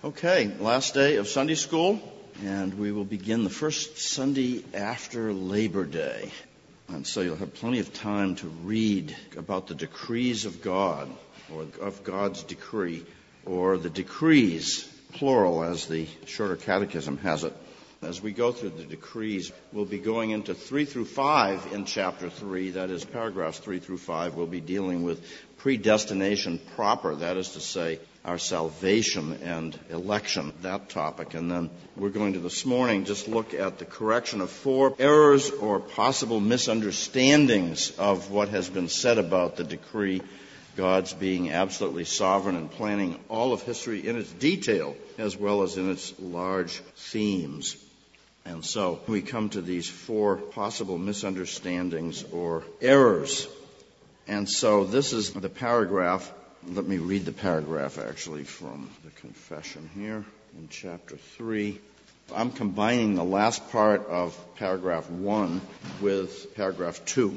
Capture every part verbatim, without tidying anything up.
Okay, last day of Sunday school, and we will begin the first Sunday after Labor Day. And so you'll have plenty of time to read about the decrees of God, or of God's decree, or the decrees, plural, as the Shorter Catechism has it. As we go through the decrees, we'll be going into three through five in chapter three, that is paragraphs three through five. We'll be dealing with predestination proper, that is to say, our salvation and election, that topic. And then we're going to this morning just look at the correction of four errors or possible misunderstandings of what has been said about the decree, God's being absolutely sovereign and planning all of history in its detail as well as in its large themes. And so we come to these four possible misunderstandings or errors. And so this is the paragraph. Let me read the paragraph actually from the confession here in chapter three. I'm combining the last part of paragraph one with paragraph two.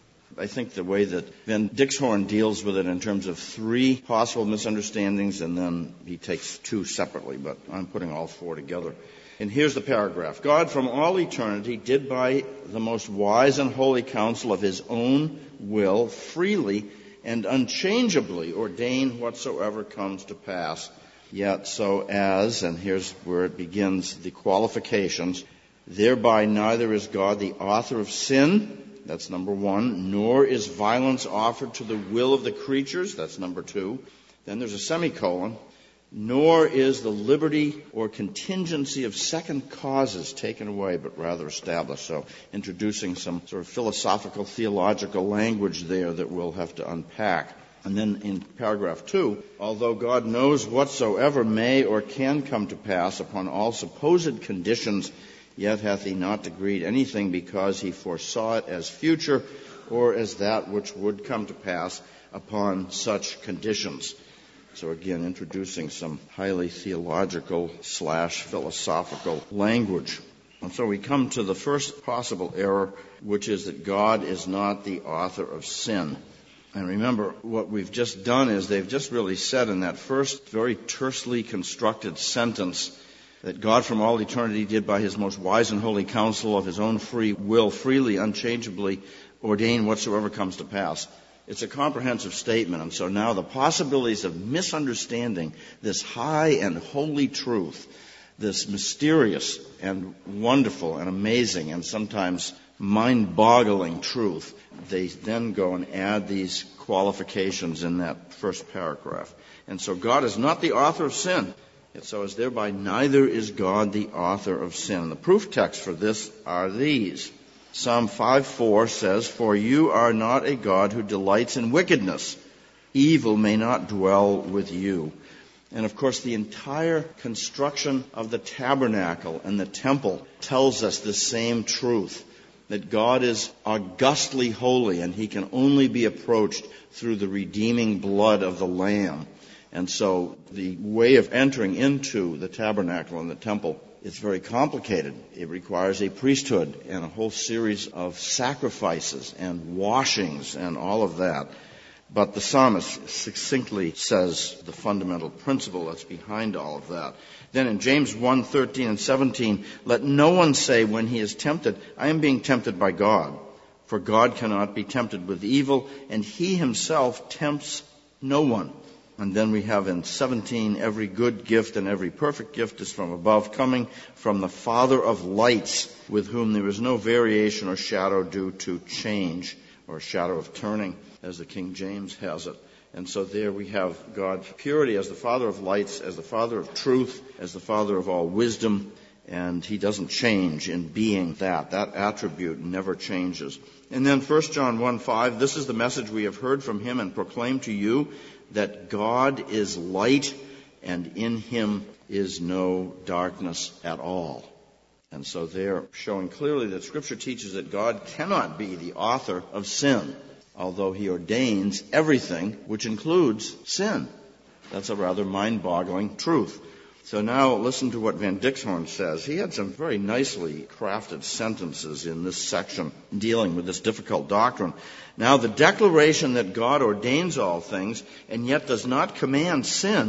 I think the way that Van Dixhoorn deals with it in terms of three possible misunderstandings, and then he takes two separately, but I'm putting all four together. And here's the paragraph. God from all eternity did by the most wise and holy counsel of his own will freely and unchangeably ordain whatsoever comes to pass, yet so as, and here's where it begins, the qualifications, thereby neither is God the author of sin, that's number one, nor is violence offered to the will of the creatures, that's number two. Then there's a semicolon, nor is the liberty or contingency of second causes taken away, but rather established. So introducing some sort of philosophical, theological language there that we'll have to unpack. And then in paragraph two, although God knows whatsoever may or can come to pass upon all supposed conditions, yet hath he not decreed anything because he foresaw it as future or as that which would come to pass upon such conditions. So again, introducing some highly theological slash philosophical language. And so we come to the first possible error, which is that God is not the author of sin. And remember, what we've just done is they've just really said in that first very tersely constructed sentence that God from all eternity did by his most wise and holy counsel of his own free will freely, unchangeably ordain whatsoever comes to pass. It's a comprehensive statement, and so now the possibilities of misunderstanding this high and holy truth, this mysterious and wonderful and amazing and sometimes mind-boggling truth, they then go and add these qualifications in that first paragraph. And so God is not the author of sin, and so as thereby neither is God the author of sin. And the proof texts for this are these. Psalm five four says, "For you are not a God who delights in wickedness. Evil may not dwell with you." And of course, the entire construction of the tabernacle and the temple tells us the same truth, that God is augustly holy and he can only be approached through the redeeming blood of the Lamb. And so the way of entering into the tabernacle and the temple, it's very complicated. It requires a priesthood and a whole series of sacrifices and washings and all of that. But the psalmist succinctly says the fundamental principle that's behind all of that. Then in James one thirteen and seventeen, let no one say when he is tempted, I am being tempted by God. For God cannot be tempted with evil, and he himself tempts no one. And then we have in seventeen, every good gift and every perfect gift is from above, coming from the Father of lights, with whom there is no variation or shadow due to change, or shadow of turning, as the King James has it. And so there we have God's purity as the Father of lights, as the Father of truth, as the Father of all wisdom, and he doesn't change in being that. That attribute never changes. And then First John one five, this is the message we have heard from him and proclaimed to you, that God is light and in him is no darkness at all. And so they're showing clearly that Scripture teaches that God cannot be the author of sin, although he ordains everything, which includes sin. That's a rather mind-boggling truth. So now listen to what Van Dixhoorn says. He had some very nicely crafted sentences in this section dealing with this difficult doctrine. Now, the declaration that God ordains all things and yet does not command sin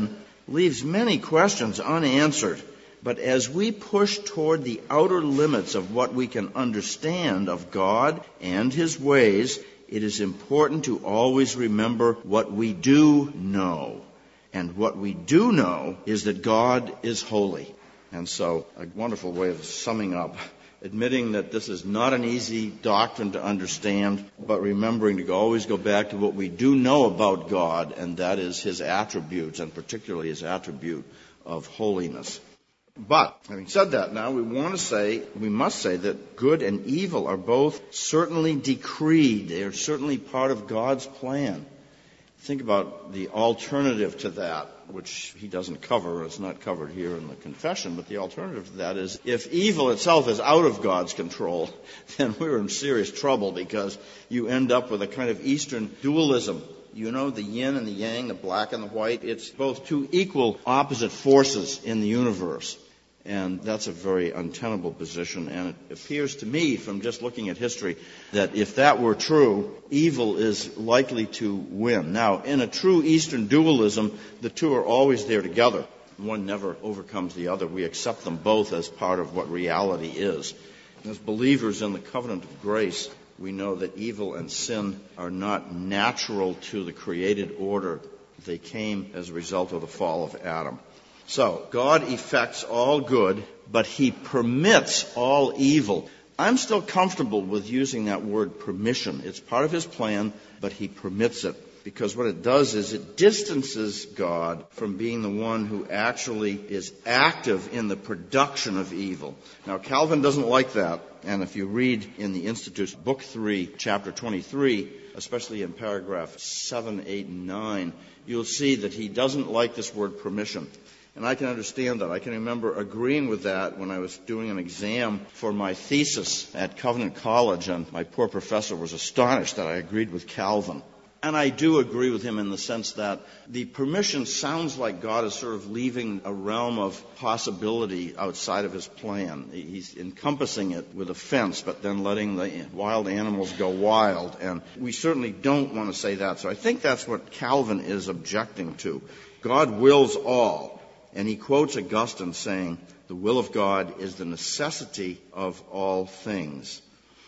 leaves many questions unanswered. But as we push toward the outer limits of what we can understand of God and His ways, it is important to always remember what we do know. And what we do know is that God is holy. And so, a wonderful way of summing up, admitting that this is not an easy doctrine to understand, but remembering to always go back to what we do know about God, and that is His attributes, and particularly His attribute of holiness. But, having said that now, we want to say, we must say that good and evil are both certainly decreed. They are certainly part of God's plan. Think about the alternative to that, which he doesn't cover, it's not covered here in the confession, but the alternative to that is if evil itself is out of God's control, then we're in serious trouble because you end up with a kind of Eastern dualism. You know, the yin and the yang, the black and the white, it's both two equal opposite forces in the universe. And that's a very untenable position. And it appears to me, from just looking at history, that if that were true, evil is likely to win. Now, in a true Eastern dualism, the two are always there together. One never overcomes the other. We accept them both as part of what reality is. As believers in the covenant of grace, we know that evil and sin are not natural to the created order. They came as a result of the fall of Adam. So, God effects all good, but He permits all evil. I'm still comfortable with using that word permission. It's part of His plan, but He permits it. Because what it does is it distances God from being the one who actually is active in the production of evil. Now, Calvin doesn't like that. And if you read in the Institute's Book three, Chapter twenty-three, especially in paragraph seven, eight, and nine, you'll see that he doesn't like this word permission. And I can understand that. I can remember agreeing with that when I was doing an exam for my thesis at Covenant College, and my poor professor was astonished that I agreed with Calvin. And I do agree with him in the sense that the permission sounds like God is sort of leaving a realm of possibility outside of His plan. He's encompassing it with a fence, but then letting the wild animals go wild. And we certainly don't want to say that. So I think that's what Calvin is objecting to. God wills all. And he quotes Augustine saying, the will of God is the necessity of all things.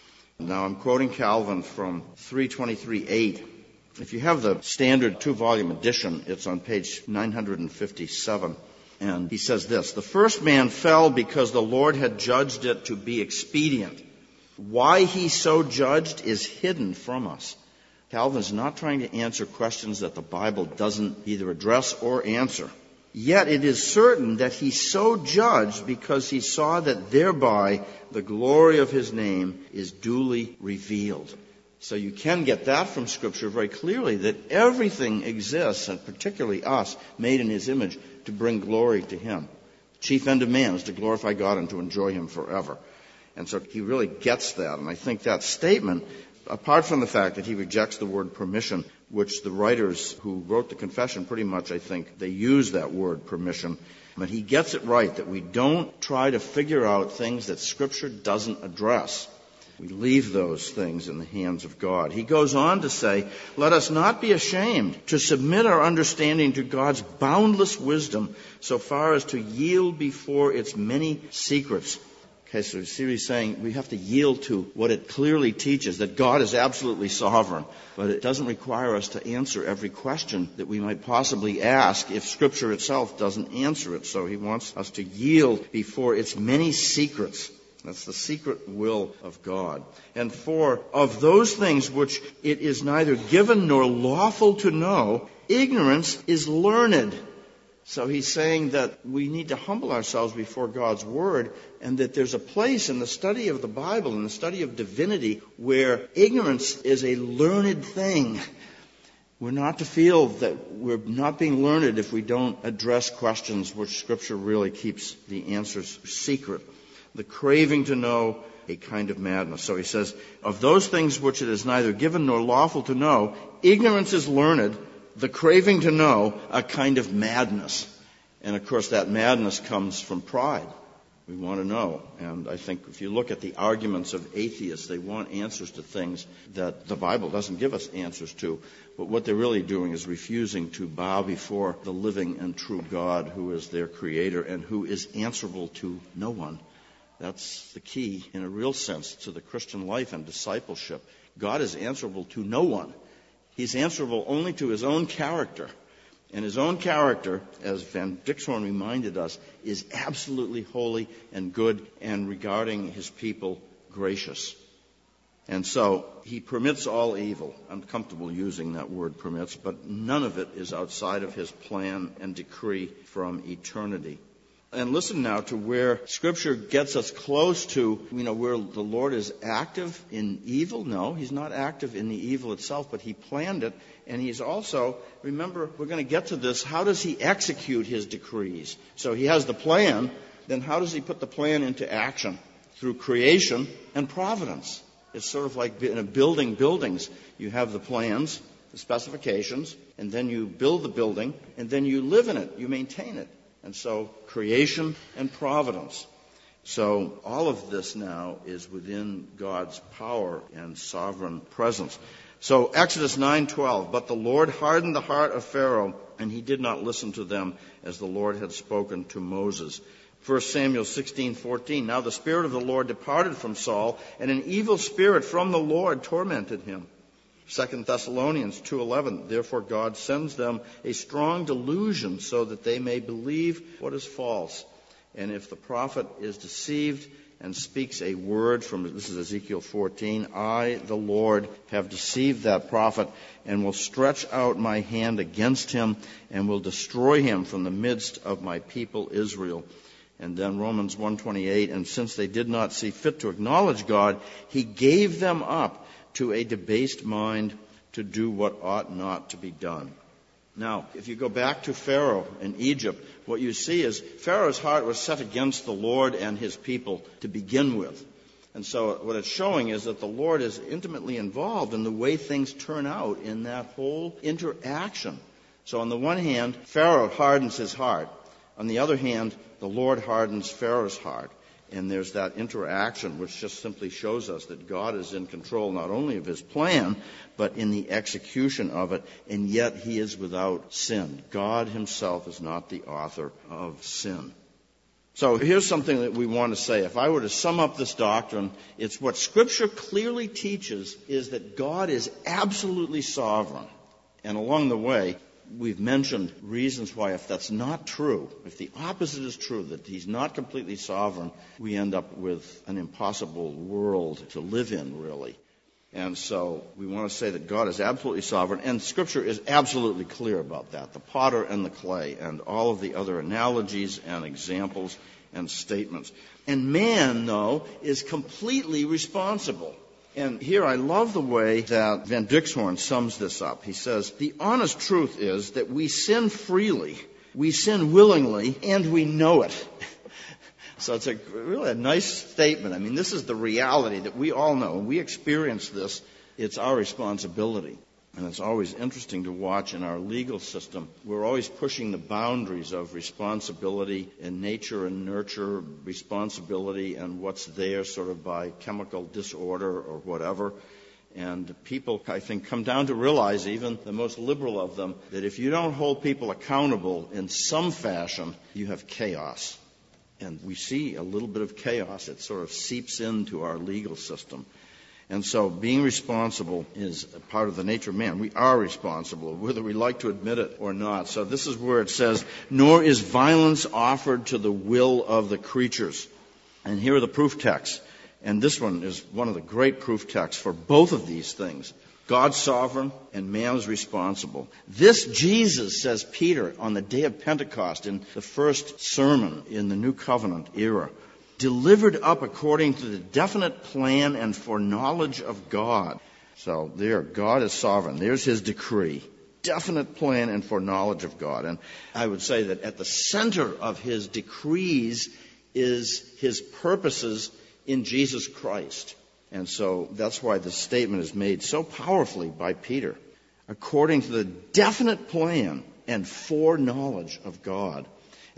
Now I'm quoting Calvin from three twenty-three eight. If you have the standard two-volume edition, it's on page nine hundred fifty-seven. And he says this, the first man fell because the Lord had judged it to be expedient. Why He so judged is hidden from us. Calvin's not trying to answer questions that the Bible doesn't either address or answer. Yet it is certain that He so judged because He saw that thereby the glory of His name is duly revealed. So you can get that from Scripture very clearly, that everything exists, and particularly us, made in His image, to bring glory to Him. The chief end of man is to glorify God and to enjoy Him forever. And so he really gets that. And I think that statement, apart from the fact that he rejects the word permission, which the writers who wrote the confession pretty much, I think, they use that word permission. But he gets it right, that we don't try to figure out things that Scripture doesn't address. We leave those things in the hands of God. He goes on to say, let us not be ashamed to submit our understanding to God's boundless wisdom so far as to yield before its many secrets. Okay, so you see what he's saying? We have to yield to what it clearly teaches, that God is absolutely sovereign. But it doesn't require us to answer every question that we might possibly ask if Scripture itself doesn't answer it. So he wants us to yield before its many secrets. That's the secret will of God. And for of those things which it is neither given nor lawful to know, ignorance is learned. So he's saying that we need to humble ourselves before God's Word, and that there's a place in the study of the Bible, in the study of divinity, where ignorance is a learned thing. We're not to feel that we're not being learned if we don't address questions which Scripture really keeps the answers secret. The craving to know, a kind of madness. So he says, of those things which it is neither given nor lawful to know, ignorance is learned, the craving to know, a kind of madness. And of course that madness comes from pride. We want to know. And I think if you look at the arguments of atheists, they want answers to things that the Bible doesn't give us answers to. But what they're really doing is refusing to bow before the living and true God who is their creator and who is answerable to no one. That's the key, in a real sense, to the Christian life and discipleship. God is answerable to no one. He's answerable only to his own character. And his own character, as Van Dixhoorn reminded us, is absolutely holy and good and regarding his people gracious. And so he permits all evil. I'm comfortable using that word permits, but none of it is outside of his plan and decree from eternity. And listen now to where Scripture gets us close to, you know, where the Lord is active in evil. No, he's not active in the evil itself, but he planned it. And he's also, remember, we're going to get to this, how does he execute his decrees? So he has the plan, then how does he put the plan into action? Through creation and providence. It's sort of like in a building buildings. You have the plans, the specifications, and then you build the building, and then you live in it, you maintain it. And so creation and providence. So all of this now is within God's power and sovereign presence. So Exodus nine twelve, but the Lord hardened the heart of Pharaoh, and he did not listen to them as the Lord had spoken to Moses. First Samuel sixteen fourteen, now the Spirit of the Lord departed from Saul, and an evil spirit from the Lord tormented him. Second Thessalonians two eleven, therefore God sends them a strong delusion so that they may believe what is false. And if the prophet is deceived and speaks a word from, this is Ezekiel fourteen, I, the Lord, have deceived that prophet and will stretch out my hand against him and will destroy him from the midst of my people Israel. And then Romans one twenty-eight, and since they did not see fit to acknowledge God, he gave them up to a debased mind to do what ought not to be done. Now, if you go back to Pharaoh in Egypt, what you see is Pharaoh's heart was set against the Lord and his people to begin with. And so what it's showing is that the Lord is intimately involved in the way things turn out in that whole interaction. So on the one hand, Pharaoh hardens his heart. On the other hand, the Lord hardens Pharaoh's heart. And there's that interaction which just simply shows us that God is in control not only of his plan, but in the execution of it, and yet he is without sin. God himself is not the author of sin. So here's something that we want to say. If I were to sum up this doctrine, it's what Scripture clearly teaches is that God is absolutely sovereign. And along the way, we've mentioned reasons why, if that's not true, if the opposite is true, that he's not completely sovereign, we end up with an impossible world to live in, really. And so we want to say that God is absolutely sovereign, and Scripture is absolutely clear about that, the potter and the clay, and all of the other analogies and examples and statements. And man, though, is completely responsible. And here I love the way that Van Dixhoorn sums this up. He says, the honest truth is that we sin freely, we sin willingly, and we know it. So it's a really a nice statement. I mean, this is the reality that we all know. When we experience this, it's our responsibility. And it's always interesting to watch in our legal system. We're always pushing the boundaries of responsibility and nature and nurture, responsibility and what's there sort of by chemical disorder or whatever. And people, I think, come down to realize, even the most liberal of them, that if you don't hold people accountable in some fashion, you have chaos. And we see a little bit of chaos. It sort of seeps into our legal system. And so being responsible is a part of the nature of man. We are responsible, whether we like to admit it or not. So this is where it says, nor is violence offered to the will of the creatures. And here are the proof texts. And this one is one of the great proof texts for both of these things. God's sovereign and man is responsible. This Jesus, says Peter, on the day of Pentecost in the first sermon in the New Covenant era, delivered up according to the definite plan and foreknowledge of God. So there, God is sovereign. There's his decree. Definite plan and foreknowledge of God. And I would say that at the center of his decrees is his purposes in Jesus Christ. And so that's why this statement is made so powerfully by Peter. According to the definite plan and foreknowledge of God.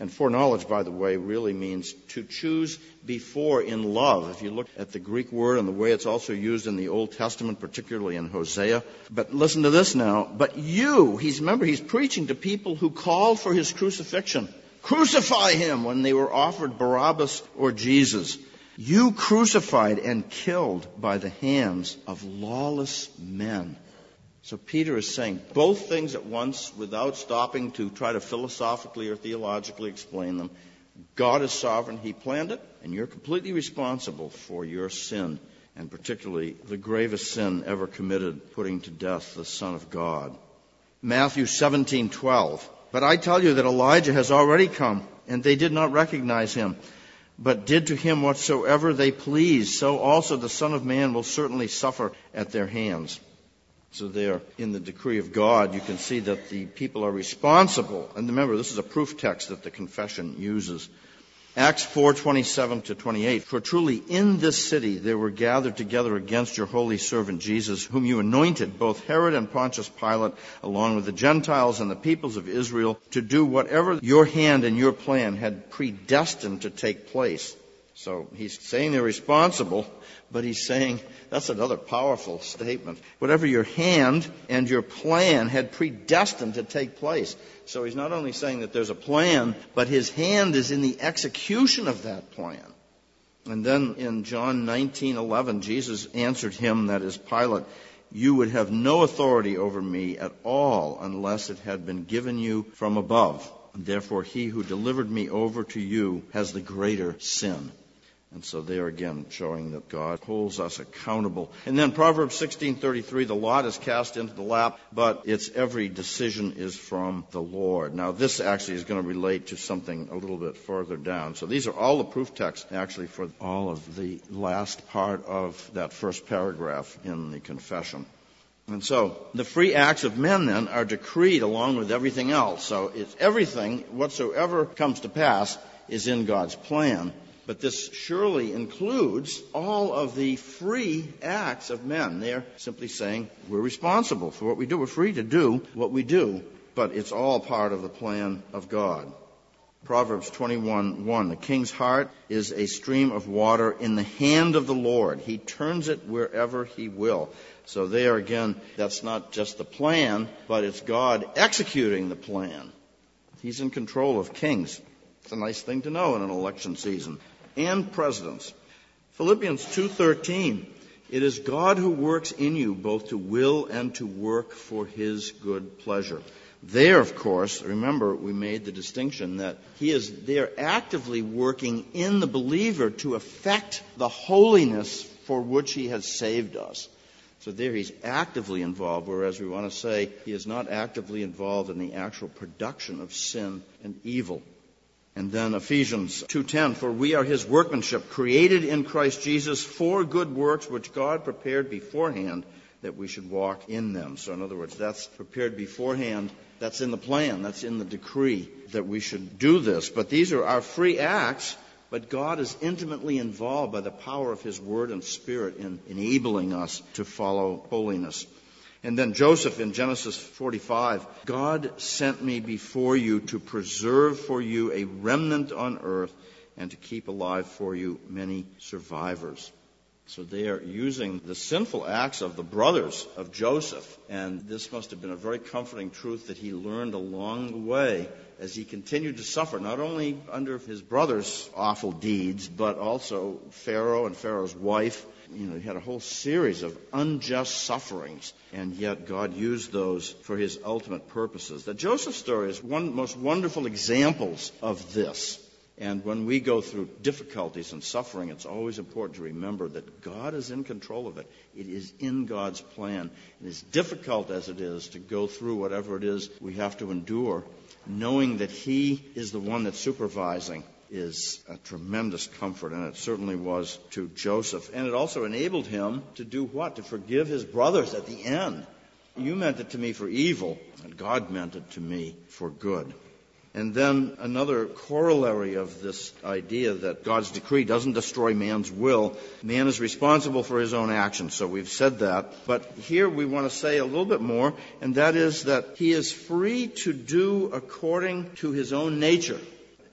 And foreknowledge, by the way, really means to choose before in love. If you look at the Greek word and the way it's also used in the Old Testament, particularly in Hosea. But listen to this now. But you, he's, remember, he's preaching to people who called for his crucifixion. Crucify him when they were offered Barabbas or Jesus. You crucified and killed by the hands of lawless men. So Peter is saying both things at once without stopping to try to philosophically or theologically explain them. God is sovereign. He planned it, and you're completely responsible for your sin, and particularly the gravest sin ever committed, putting to death the Son of God. Matthew seventeen twelve. But I tell you that Elijah has already come, and they did not recognize him, but did to him whatsoever they pleased. So also the Son of Man will certainly suffer at their hands. So there, in the decree of God, you can see that the people are responsible. And remember, this is a proof text that the confession uses. Acts four twenty-seven to twenty-eight. For truly in this city there were gathered together against your holy servant Jesus, whom you anointed, both Herod and Pontius Pilate, along with the Gentiles and the peoples of Israel, to do whatever your hand and your plan had predestined to take place. So he's saying they're responsible, but he's saying that's another powerful statement. Whatever your hand and your plan had predestined to take place. So he's not only saying that there's a plan, but his hand is in the execution of that plan. And then in John nineteen eleven, Jesus answered him, that is Pilate, you would have no authority over me at all unless it had been given you from above. And therefore he who delivered me over to you has the greater sin. And so there again, showing that God holds us accountable. And then Proverbs sixteen thirty-three, the lot is cast into the lap, but its every decision is from the Lord. Now this actually is going to relate to something a little bit further down. So these are all the proof texts actually for all of the last part of that first paragraph in the confession. And so the free acts of men then are decreed along with everything else. So it's everything whatsoever comes to pass is in God's plan. But this surely includes all of the free acts of men. They're simply saying we're responsible for what we do. We're free to do what we do, but it's all part of the plan of God. Proverbs twenty-one one, the king's heart is a stream of water in the hand of the Lord. He turns it wherever he will. So there again, that's not just the plan, but it's God executing the plan. He's in control of kings. It's a nice thing to know in an election season. And presidents. Philippians two thirteen, it is God who works in you both to will and to work for his good pleasure. There, of course, remember we made the distinction that he is there actively working in the believer to effect the holiness for which he has saved us. So there he's actively involved, whereas we want to say he is not actively involved in the actual production of sin and evil. And then Ephesians two ten, for we are his workmanship, created in Christ Jesus for good works, which God prepared beforehand that we should walk in them. So in other words, that's prepared beforehand. That's in the plan. That's in the decree that we should do this. But these are our free acts, but God is intimately involved by the power of his word and spirit in enabling us to follow holiness. And then Joseph in Genesis forty-five, God sent me before you to preserve for you a remnant on earth and to keep alive for you many survivors. So they are using the sinful acts of the brothers of Joseph. And this must have been a very comforting truth that he learned along the way as he continued to suffer, not only under his brothers' awful deeds, but also Pharaoh and Pharaoh's wife. You know, he had a whole series of unjust sufferings, and yet God used those for his ultimate purposes. The Joseph story is one of the most wonderful examples of this. And when we go through difficulties and suffering, it's always important to remember that God is in control of it. It is in God's plan. And as difficult as it is to go through whatever it is we have to endure, knowing that he is the one that's supervising is a tremendous comfort, and it certainly was to Joseph. And it also enabled him to do what? To forgive his brothers at the end. You meant it to me for evil, and God meant it to me for good. And then another corollary of this idea that God's decree doesn't destroy man's will. Man is responsible for his own actions, so we've said that. But here we want to say a little bit more, and that is that he is free to do according to his own nature.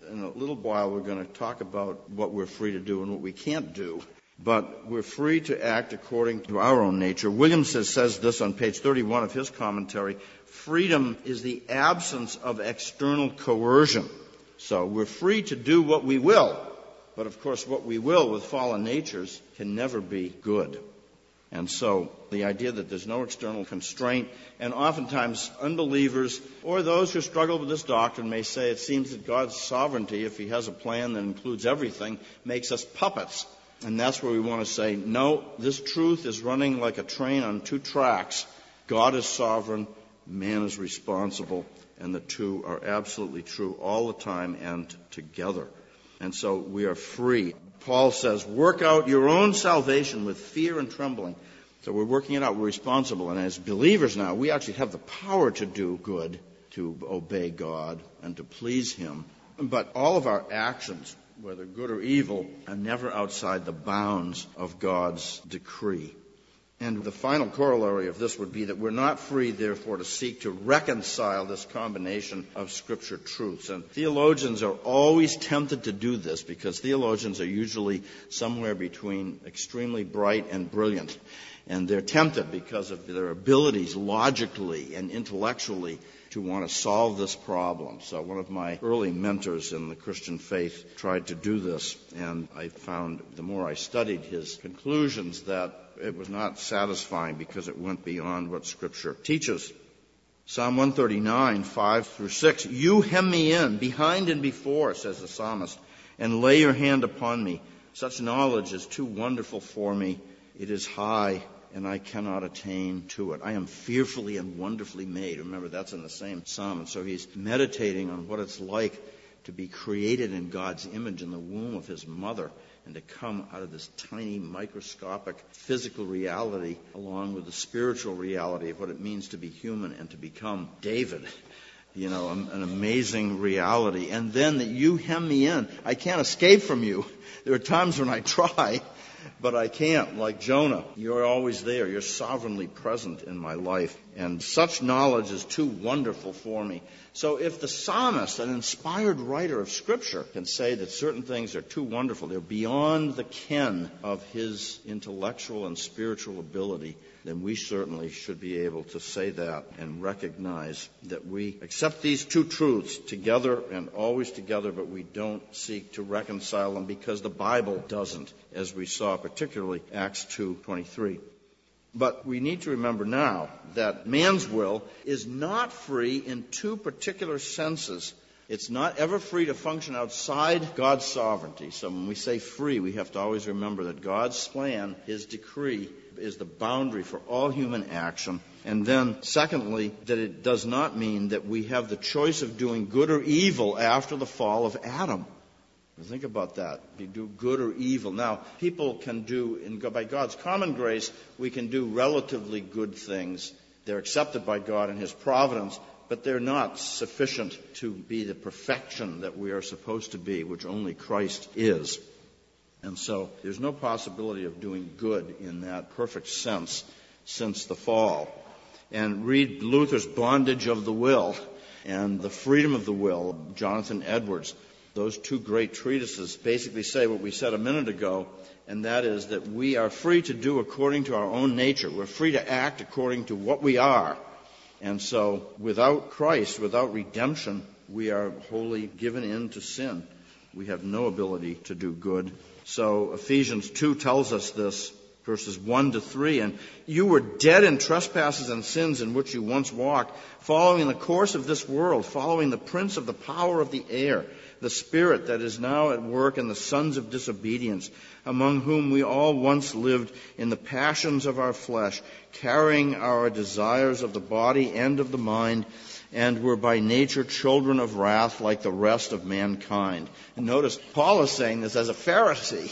in a little while we're going to talk about what we're free to do and what we can't do. But we're free to act according to our own nature. Williams says this on page thirty-one of his commentary: freedom is the absence of external coercion. So we're free to do what we will, but of course what we will with fallen natures can never be good. And so the idea that there's no external constraint, and oftentimes unbelievers or those who struggle with this doctrine may say it seems that God's sovereignty, if he has a plan that includes everything, makes us puppets. And that's where we want to say, no, this truth is running like a train on two tracks. God is sovereign, man is responsible, and the two are absolutely true all the time and together. And so we are free. Paul says, work out your own salvation with fear and trembling. So we're working it out. We're responsible. And as believers now, we actually have the power to do good, to obey God, and to please him. But all of our actions, whether good or evil, are never outside the bounds of God's decree. And the final corollary of this would be that we're not free, therefore, to seek to reconcile this combination of Scripture truths. And theologians are always tempted to do this because theologians are usually somewhere between extremely bright and brilliant. And they're tempted because of their abilities logically and intellectually to want to solve this problem. So one of my early mentors in the Christian faith tried to do this, and I found the more I studied his conclusions that it was not satisfying because it went beyond what Scripture teaches. Psalm one thirty-nine, five through six, you hem me in, behind and before, says the psalmist, and lay your hand upon me. Such knowledge is too wonderful for me. It is high, and I cannot attain to it. I am fearfully and wonderfully made. Remember, that's in the same psalm. And so he's meditating on what it's like to be created in God's image in the womb of his mother and to come out of this tiny, microscopic physical reality along with the spiritual reality of what it means to be human and to become David. You know, an amazing reality. And then that you hem me in. I can't escape from you. There are times when I try, but I can't, like Jonah. You're always there. You're sovereignly present in my life. And such knowledge is too wonderful for me. So if the psalmist, an inspired writer of Scripture, can say that certain things are too wonderful, they're beyond the ken of his intellectual and spiritual ability, then we certainly should be able to say that and recognize that we accept these two truths together and always together, but we don't seek to reconcile them because the Bible doesn't, as we saw particularly Acts two twenty-three. But we need to remember now that man's will is not free in two particular senses. It's not ever free to function outside God's sovereignty. So when we say free, we have to always remember that God's plan, his decree, is the boundary for all human action. And then, secondly, that it does not mean that we have the choice of doing good or evil after the fall of Adam. Think about that. You do good or evil. Now, people can do, in, by God's common grace, we can do relatively good things. They're accepted by God in his providence, but they're not sufficient to be the perfection that we are supposed to be, which only Christ is. And so there's no possibility of doing good in that perfect sense since the fall. And read Luther's Bondage of the Will and The Freedom of the Will, Jonathan Edwards. Those two great treatises basically say what we said a minute ago, and that is that we are free to do according to our own nature. We're free to act according to what we are. And so without Christ, without redemption, we are wholly given in to sin. We have no ability to do good. So Ephesians two tells us this, verses one to three, and you were dead in trespasses and sins in which you once walked, following the course of this world, following the prince of the power of the air, the spirit that is now at work in the sons of disobedience, among whom we all once lived in the passions of our flesh, carrying our desires of the body and of the mind, and were by nature children of wrath like the rest of mankind. And notice, Paul is saying this as a Pharisee.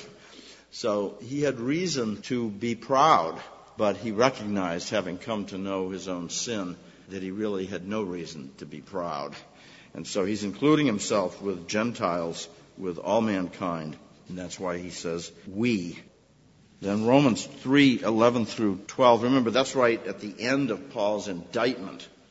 So he had reason to be proud, but he recognized, having come to know his own sin, that he really had no reason to be proud. And so he's including himself with Gentiles, with all mankind. And that's why he says, we. Then Romans three, eleven through twelve. Remember, that's right at the end of Paul's indictment.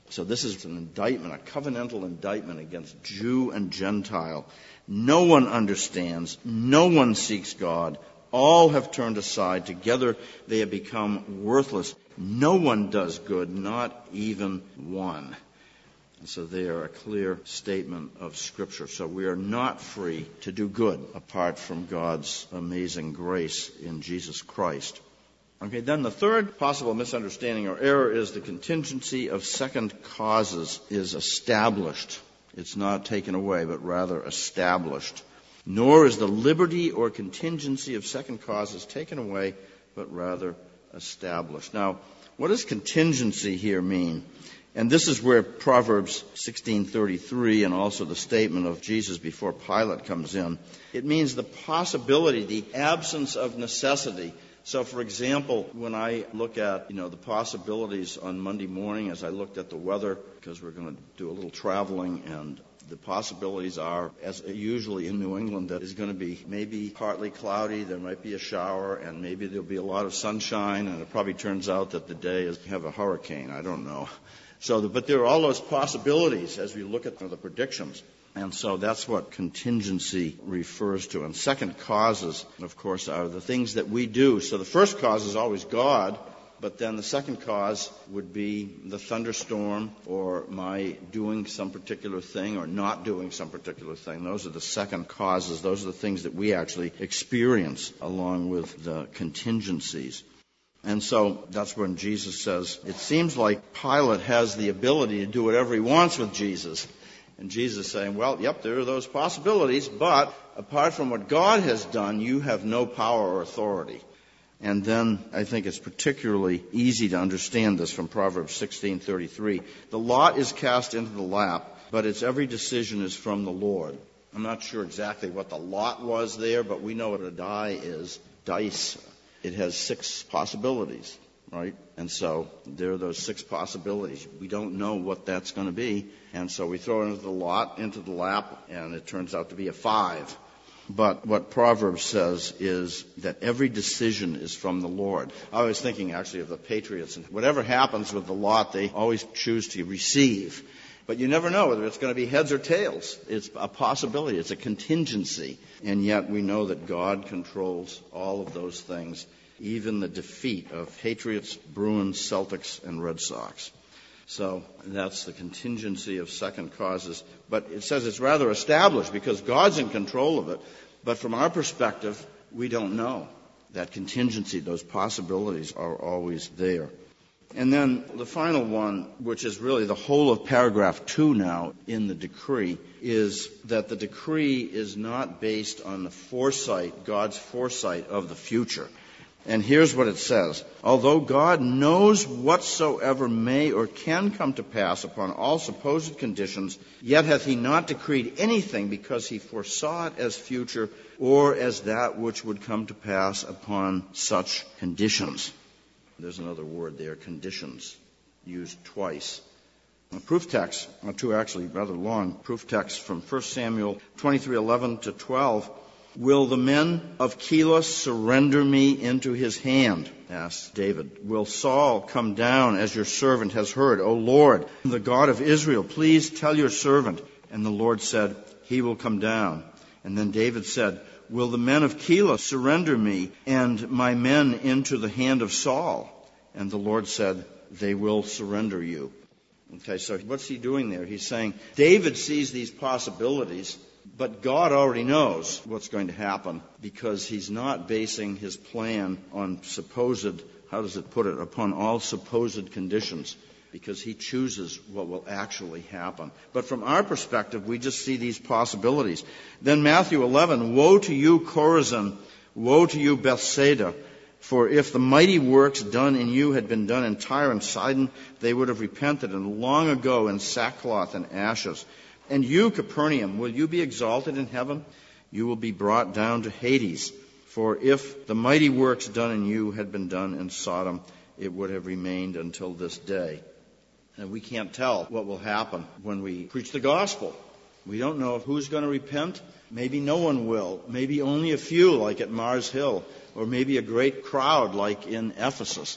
So this is an indictment, a covenantal indictment against Jew and Gentile. No one understands. No one seeks God. All have turned aside. Together they have become worthless. No one does good, not even one. And so they are a clear statement of Scripture. So we are not free to do good apart from God's amazing grace in Jesus Christ. Okay, then the third possible misunderstanding or error is the contingency of second causes is established. It's not taken away, but rather established. Nor is the liberty or contingency of second causes taken away, but rather established. Now, what does contingency here mean? And this is where Proverbs sixteen thirty-three and also the statement of Jesus before Pilate comes in. It means the possibility, the absence of necessity. So, for example, when I look at, you know, the possibilities on Monday morning as I looked at the weather, because we're going to do a little traveling, and the possibilities are, as usually in New England, that it's going to be maybe partly cloudy, there might be a shower, and maybe there'll be a lot of sunshine, and it probably turns out that the day is have a hurricane. I don't know. So, the, but there are all those possibilities as we look at the predictions. And so that's what contingency refers to. And second causes, of course, are the things that we do. So the first cause is always God, but then the second cause would be the thunderstorm or my doing some particular thing or not doing some particular thing. Those are the second causes. Those are the things that we actually experience along with the contingencies. And so that's when Jesus says, it seems like Pilate has the ability to do whatever he wants with Jesus. And Jesus is saying, well, yep, there are those possibilities, but apart from what God has done, you have no power or authority. And then I think it's particularly easy to understand this from Proverbs sixteen thirty-three. The lot is cast into the lap, but its every decision is from the Lord. I'm not sure exactly what the lot was there, but we know what a die is. Dice. It has six possibilities, right? And so there are those six possibilities. We don't know what that's going to be. And so we throw it into the lot, into the lap, and it turns out to be a five. But what Proverbs says is that every decision is from the Lord. I was thinking actually of the Patriots, and whatever happens with the lot, they always choose to receive. But you never know whether it's going to be heads or tails. It's a possibility. It's a contingency. And yet we know that God controls all of those things, even the defeat of Patriots, Bruins, Celtics, and Red Sox. So that's the contingency of second causes. But it says it's rather established because God's in control of it. But from our perspective, we don't know. That contingency, those possibilities are always there. And then the final one, which is really the whole of paragraph two now in the decree, is that the decree is not based on the foresight, God's foresight of the future. And here's what it says. Although God knows whatsoever may or can come to pass upon all supposed conditions, yet hath he not decreed anything because he foresaw it as future or as that which would come to pass upon such conditions. There's another word there, conditions, used twice. A proof text, or two actually rather long proof texts from First Samuel twenty-three eleven to twelve. Will the men of Keilah surrender me into his hand? Asked David. Will Saul come down as your servant has heard? O Lord, the God of Israel, please tell your servant. And the Lord said, he will come down. And then David said, will the men of Keilah surrender me and my men into the hand of Saul? And the Lord said, they will surrender you. Okay, so what's he doing there? He's saying, David sees these possibilities, but God already knows what's going to happen because he's not basing his plan on supposed, how does it put it, upon all supposed conditions, because he chooses what will actually happen. But from our perspective, we just see these possibilities. Then Matthew eleven, woe to you, Chorazin, woe to you, Bethsaida, for if the mighty works done in you had been done in Tyre and Sidon, they would have repented and long ago in sackcloth and ashes. And you, Capernaum, will you be exalted in heaven? You will be brought down to Hades. For if the mighty works done in you had been done in Sodom, it would have remained until this day. And we can't tell what will happen when we preach the gospel. We don't know who's going to repent. Maybe no one will. Maybe only a few, like at Mars Hill. Or maybe a great crowd, like in Ephesus.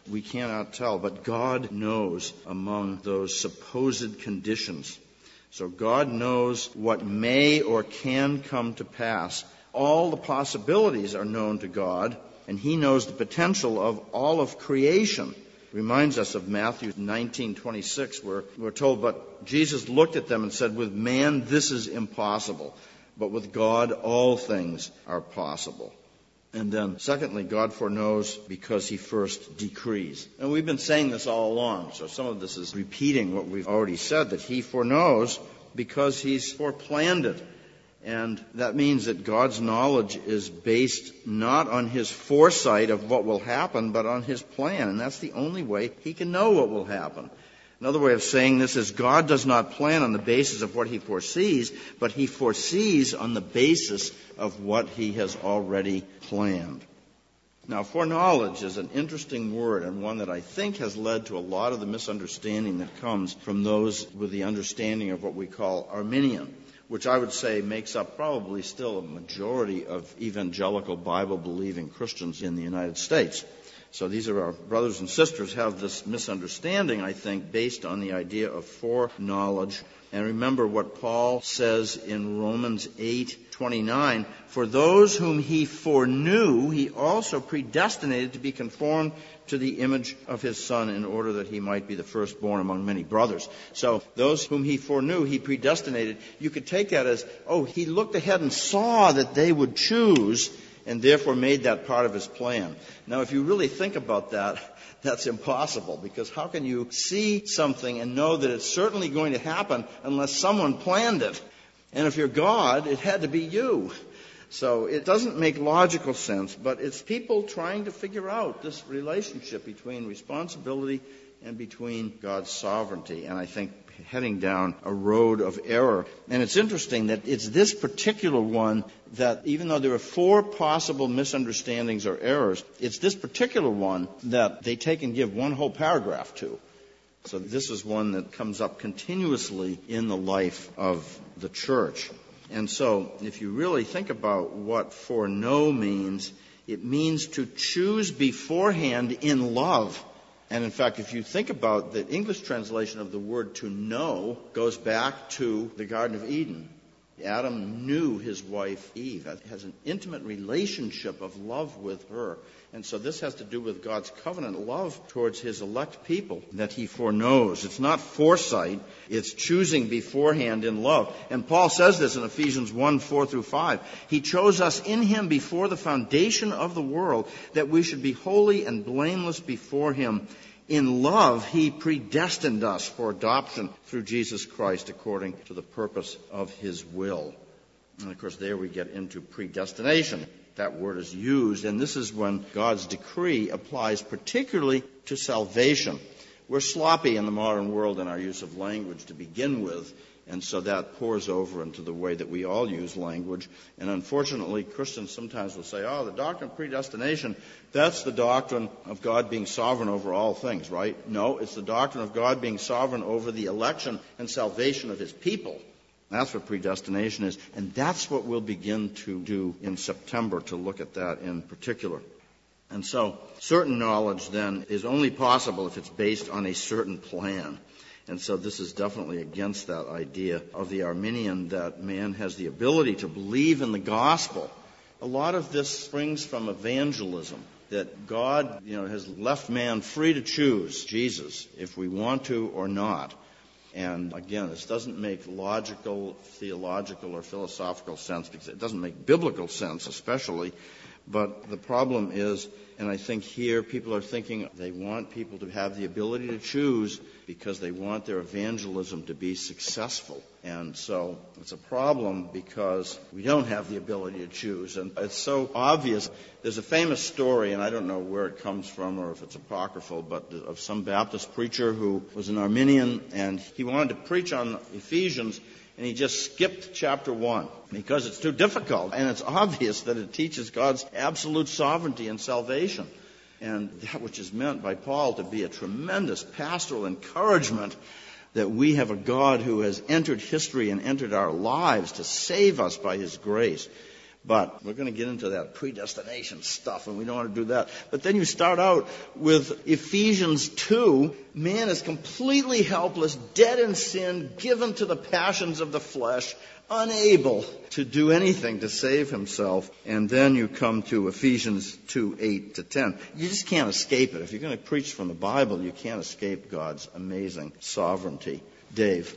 We cannot tell, but God knows among those supposed conditions. So God knows what may or can come to pass. All the possibilities are known to God, and He knows the potential of all of creation. Reminds us of Matthew nineteen twenty-six, where we're told, but Jesus looked at them and said, with man this is impossible, but with God all things are possible. And then, secondly, God foreknows because He first decrees. And we've been saying this all along, so some of this is repeating what we've already said, that He foreknows because He's foreplanned it. And that means that God's knowledge is based not on His foresight of what will happen, but on His plan. And that's the only way He can know what will happen. Another way of saying this is God does not plan on the basis of what He foresees, but He foresees on the basis of what He has already planned. Now, foreknowledge is an interesting word, and one that I think has led to a lot of the misunderstanding that comes from those with the understanding of what we call Arminian, which I would say makes up probably still a majority of evangelical Bible-believing Christians in the United States. So these are our brothers and sisters have this misunderstanding, I think, based on the idea of foreknowledge. And remember what Paul says in Romans eight twenty-nine, for those whom He foreknew, He also predestinated to be conformed to the image of His Son in order that He might be the firstborn among many brothers. So those whom He foreknew, He predestinated. You could take that as, oh, He looked ahead and saw that they would choose and therefore made that part of His plan. Now, if you really think about that, that's impossible, because how can you see something and know that it's certainly going to happen unless someone planned it? And if you're God, it had to be you. So it doesn't make logical sense, but it's people trying to figure out this relationship between responsibility and between God's sovereignty, and I think heading down a road of error. And it's interesting that it's this particular one that, even though there are four possible misunderstandings or errors, it's this particular one that they take and give one whole paragraph to. So this is one that comes up continuously in the life of the church. And so if you really think about what foreknow means, it means to choose beforehand in love. And in fact, if you think about the English translation of the word to know, goes back to the Garden of Eden. Adam knew his wife Eve, has an intimate relationship of love with her. And so this has to do with God's covenant love towards His elect people that He foreknows. It's not foresight, it's choosing beforehand in love. And Paul says this in Ephesians one, four through five. He chose us in Him before the foundation of the world, that we should be holy and blameless before Him. In love, He predestined us for adoption through Jesus Christ according to the purpose of His will. And of course, there we get into predestination. That word is used, and this is when God's decree applies particularly to salvation. We're sloppy in the modern world in our use of language to begin with, and so that pours over into the way that we all use language. And unfortunately, Christians sometimes will say, oh, the doctrine of predestination, that's the doctrine of God being sovereign over all things, right? No, it's the doctrine of God being sovereign over the election and salvation of His people. That's what predestination is. And that's what we'll begin to do in September, to look at that in particular. And so certain knowledge then is only possible if it's based on a certain plan. And so this is definitely against that idea of the Arminian that man has the ability to believe in the gospel. A lot of this springs from evangelism, that God, you know, has left man free to choose Jesus if we want to or not. And again, this doesn't make logical, theological, or philosophical sense, because it doesn't make biblical sense especially. But the problem is, and I think here people are thinking they want people to have the ability to choose because they want their evangelism to be successful. And so it's a problem because we don't have the ability to choose. And it's so obvious. There's a famous story, and I don't know where it comes from or if it's apocryphal, but of some Baptist preacher who was an Arminian, and he wanted to preach on Ephesians, and he just skipped chapter one because it's too difficult. And it's obvious that it teaches God's absolute sovereignty and salvation. And that which is meant by Paul to be a tremendous pastoral encouragement that we have a God who has entered history and entered our lives to save us by His grace. But we're going to get into that predestination stuff, and we don't want to do that. But then you start out with Ephesians two. Man is completely helpless, dead in sin, given to the passions of the flesh, unable to do anything to save himself. And then you come to Ephesians two, eight to ten. You just can't escape it. If you're going to preach from the Bible, you can't escape God's amazing sovereignty. Dave.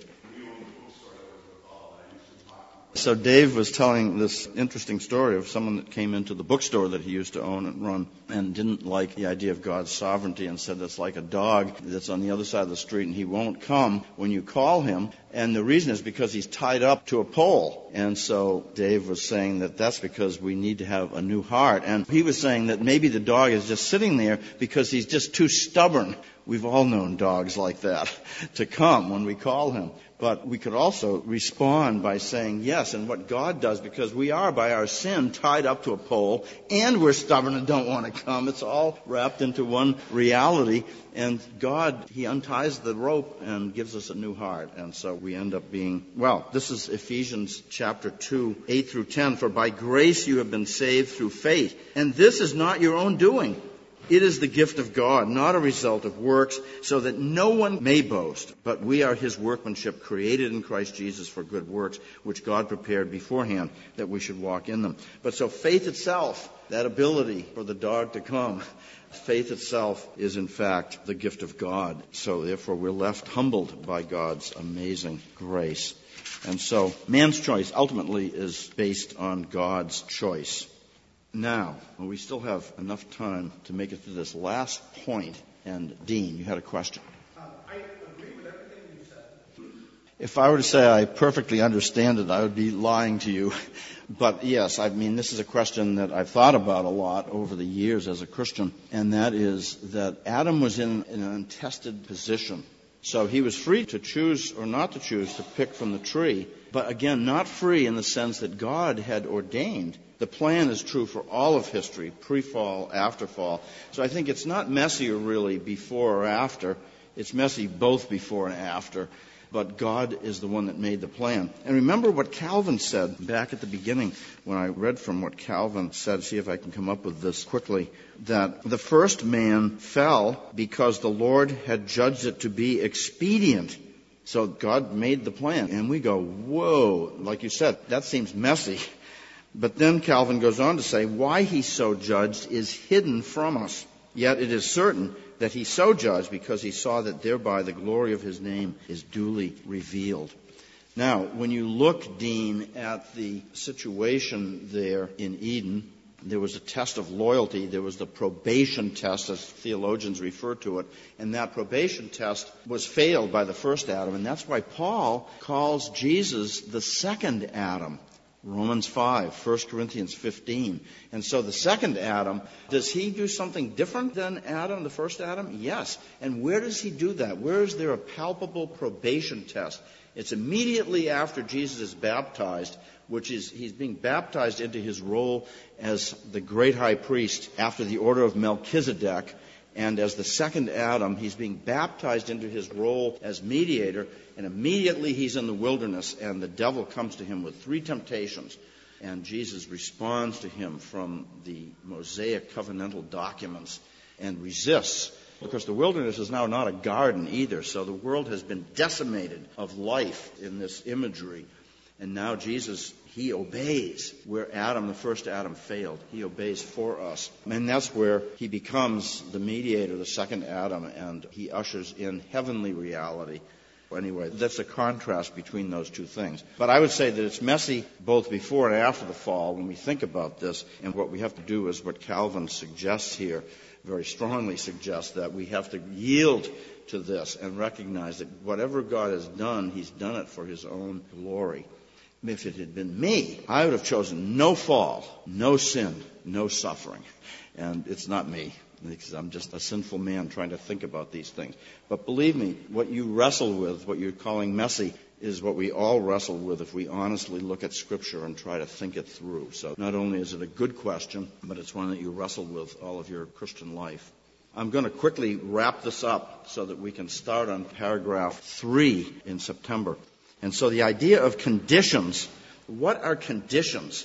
So Dave was telling this interesting story of someone that came into the bookstore that he used to own and run and didn't like the idea of God's sovereignty and said it's like a dog that's on the other side of the street and he won't come when you call him. And the reason is because he's tied up to a pole. And so Dave was saying that that's because we need to have a new heart. And he was saying that maybe the dog is just sitting there because he's just too stubborn. We've all known dogs like that to come when we call him. But we could also respond by saying yes, and what God does, because we are by our sin tied up to a pole, and we're stubborn and don't want to come. It's all wrapped into one reality. And God, He unties the rope and gives us a new heart. And so we end up being, well, this is Ephesians chapter two, eight through ten. For by grace you have been saved through faith. And this is not your own doing. It is the gift of God, not a result of works, so that no one may boast. But we are His workmanship, created in Christ Jesus for good works, which God prepared beforehand that we should walk in them. But so faith itself, that ability for the dog to come, faith itself is in fact the gift of God. So therefore we're left humbled by God's amazing grace. And so man's choice ultimately is based on God's choice. Now, well, we still have enough time to make it to this last point. And Dean, you had a question. Um, I agree with everything you said. If I were to say I perfectly understand it, I would be lying to you. But yes, I mean, this is a question that I've thought about a lot over the years as a Christian, and that is that Adam was in an untested position. So he was free to choose or not to choose to pick from the tree, but again, not free in the sense that God had ordained. The plan is true for all of history, pre-fall, after-fall. So I think it's not messier really before or after. It's messy both before and after. But God is the one that made the plan. And remember what Calvin said back at the beginning when I read from what Calvin said, see if I can come up with this quickly, that the first man fell because the Lord had judged it to be expedient. So God made the plan. And we go, whoa, like you said, that seems messy. But then Calvin goes on to say, why he so judged is hidden from us. Yet it is certain that he so judged because he saw that thereby the glory of his name is duly revealed. Now, when you look, Dean, at the situation there in Eden, there was a test of loyalty. There was the probation test, as theologians refer to it. And that probation test was failed by the first Adam. And that's why Paul calls Jesus the second Adam. Romans five, First Corinthians fifteen. And so the second Adam, does he do something different than Adam, the first Adam? Yes. And where does he do that? Where is there a palpable probation test? It's immediately after Jesus is baptized, which is he's being baptized into his role as the great high priest after the order of Melchizedek. And as the second Adam, he's being baptized into his role as mediator. And immediately he's in the wilderness, and the devil comes to him with three temptations. And Jesus responds to him from the Mosaic covenantal documents and resists. Because the wilderness is now not a garden either. So the world has been decimated of life in this imagery. And now Jesus, he obeys where Adam, the first Adam, failed. He obeys for us. And that's where he becomes the mediator, the second Adam, and he ushers in heavenly reality. Anyway, that's a contrast between those two things. But I would say that it's messy both before and after the fall when we think about this. And what we have to do is what Calvin suggests here, very strongly suggests that we have to yield to this and recognize that whatever God has done, he's done it for his own glory. If it had been me, I would have chosen no fall, no sin, no suffering. And it's not me, because I'm just a sinful man trying to think about these things. But believe me, what you wrestle with, what you're calling messy, is what we all wrestle with if we honestly look at Scripture and try to think it through. So not only is it a good question, but it's one that you wrestle with all of your Christian life. I'm going to quickly wrap this up so that we can start on paragraph three in September. And so the idea of conditions, what are conditions?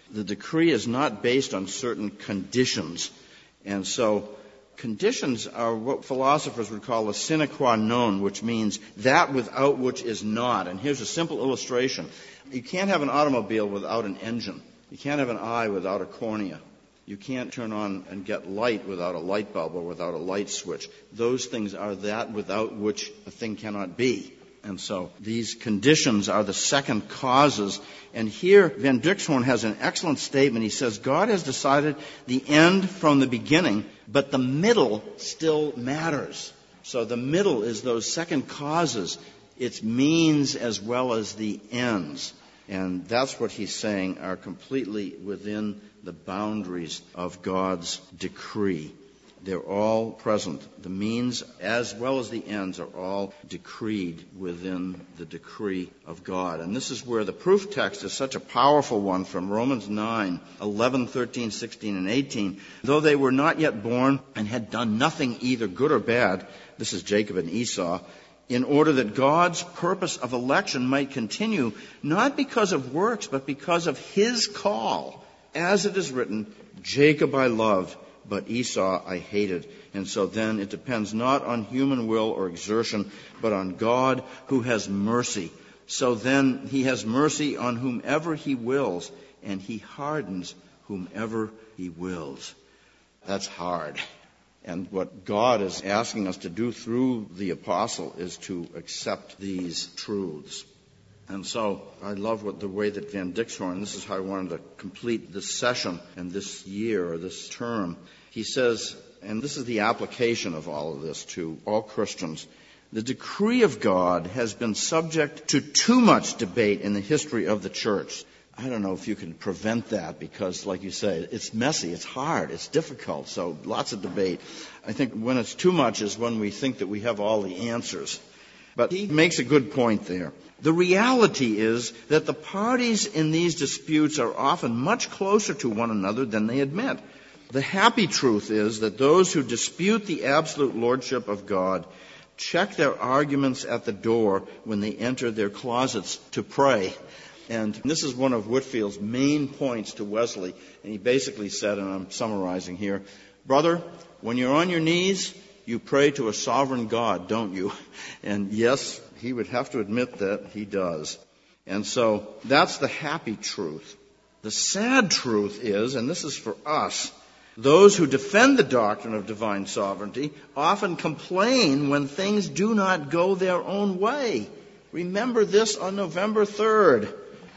The decree is not based on certain conditions. And so conditions are what philosophers would call a sine qua non, which means that without which is not. And here's a simple illustration. You can't have an automobile without an engine. You can't have an eye without a cornea. You can't turn on and get light without a light bulb or without a light switch. Those things are that without which a thing cannot be. And so these conditions are the second causes. And here Van Dixhoorn has an excellent statement. He says, God has decided the end from the beginning, but the middle still matters. So the middle is those second causes. It's means as well as the ends. And that's what he's saying are completely within the boundaries of God's decree. They're all present. The means as well as the ends are all decreed within the decree of God. And this is where the proof text is such a powerful one from Romans nine, eleven, thirteen, sixteen, and eighteen. Though they were not yet born and had done nothing either good or bad, this is Jacob and Esau, in order that God's purpose of election might continue, not because of works, but because of his call. As it is written, Jacob I loved, but Esau I hated. And so then it depends not on human will or exertion, but on God who has mercy. So then he has mercy on whomever he wills, and he hardens whomever he wills. That's hard. And what God is asking us to do through the apostle is to accept these truths. And so I love what the way that Van Dixhoorn, this is how I wanted to complete this session and this year or this term. He says, and this is the application of all of this to all Christians, the decree of God has been subject to too much debate in the history of the church. I don't know if you can prevent that because, like you say, it's messy, it's hard, it's difficult, so lots of debate. I think when it's too much is when we think that we have all the answers. But he makes a good point there. The reality is that the parties in these disputes are often much closer to one another than they admit. The happy truth is that those who dispute the absolute lordship of God check their arguments at the door when they enter their closets to pray. And this is one of Whitfield's main points to Wesley. And he basically said, and I'm summarizing here, brother, when you're on your knees, you pray to a sovereign God, don't you? And yes, he would have to admit that he does. And so that's the happy truth. The sad truth is, and this is for us, those who defend the doctrine of divine sovereignty often complain when things do not go their own way. Remember this on November third.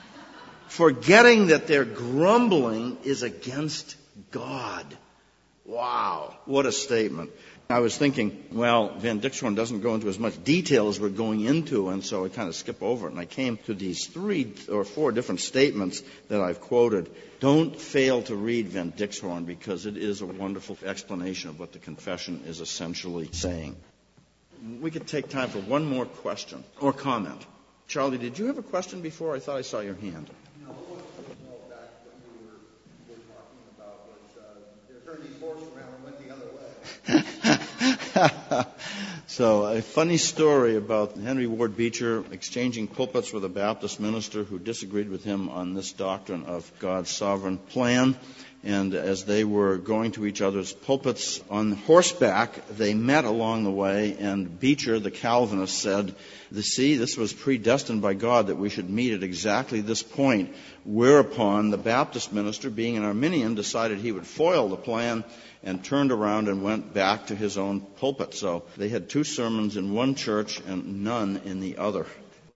Forgetting that their grumbling is against God. Wow, what a statement. I was thinking, well, Van Dixhoorn doesn't go into as much detail as we're going into, and so I kind of skip over it. And I came to these three or four different statements that I've quoted. Don't fail to read Van Dixhoorn because it is a wonderful explanation of what the confession is essentially saying. We could take time for one more question or comment. Charlie, did you have a question before? I thought I saw your hand. No, what back what you were, were talking about was uh, you turned these horses around and went the other way. So a funny story about Henry Ward Beecher exchanging pulpits with a Baptist minister who disagreed with him on this doctrine of God's sovereign plan. And as they were going to each other's pulpits on horseback, they met along the way, and Beecher, the Calvinist, said, see, this was predestined by God that we should meet at exactly this point, whereupon the Baptist minister, being an Arminian, decided he would foil the plan and turned around and went back to his own pulpit. So they had two sermons in one church and none in the other.